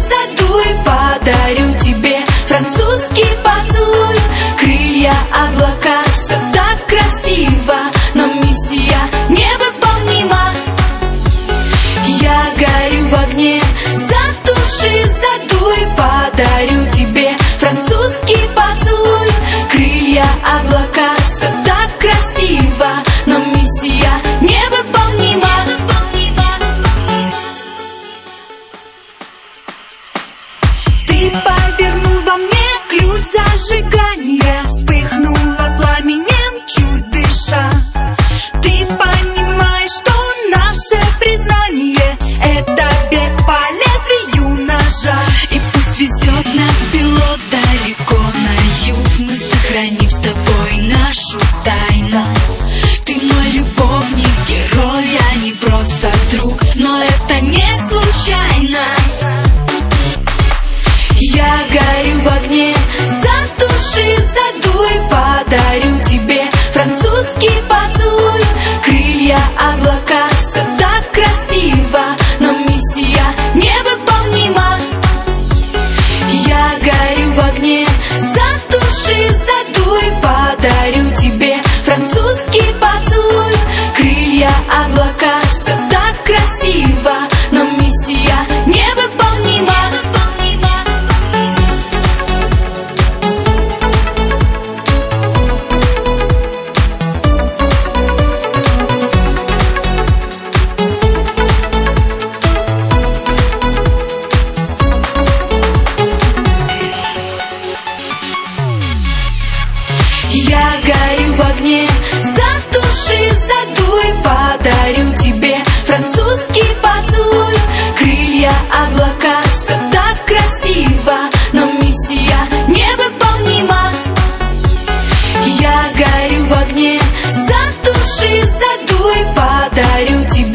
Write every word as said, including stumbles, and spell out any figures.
задуй, подарю тебе французский поцелуй. Крылья, облака, все так красиво, но миссия невыполнима. Я горю в огне, затуши, задуй, подарю тебе французский поцелуй. Крылья, облака, все так красиво, но миссия невыполнима. Ты повернул во мне ключ зажигания, вспыхнула пламенем, чуть дыша. Ты понимаешь, что наше признание — это бег по лезвию ножа. И пусть везет нас пилот далеко на юг, мы сохраним с тобой нашу тайну. Ты мой любовник, герой, я не просто друг, но это не случайно. Я горю в огне, затуши, задуй, подарю тебе французский поцелуй. Крылья, облака, все так красиво, но миссия невыполнима. Я горю в огне, затуши, задуй, подарю тебе французский поцелуй. Крылья, облака, все так красиво, но миссия невыполнима. Я горю в огне, затуши, задуй, подарю тебе французский поцелуй. Крылья, облака, все так красиво, но миссия невыполнима. Я горю в огне, затуши, задуй, подарю тебе